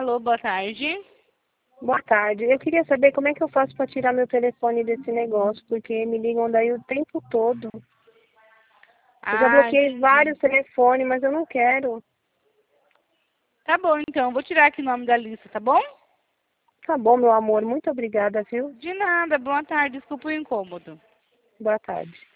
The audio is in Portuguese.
Alô, boa tarde. Boa tarde. Eu queria saber como é que eu faço para tirar meu telefone desse negócio, porque me ligam daí o tempo todo. Eu já Ah, bloqueei entendi. vários telefones, mas eu não quero. Tá bom, então. Vou tirar aqui o nome da lista, tá bom? Tá bom, meu amor. Muito obrigada, viu? De nada. Boa tarde. Desculpa o incômodo. Boa tarde.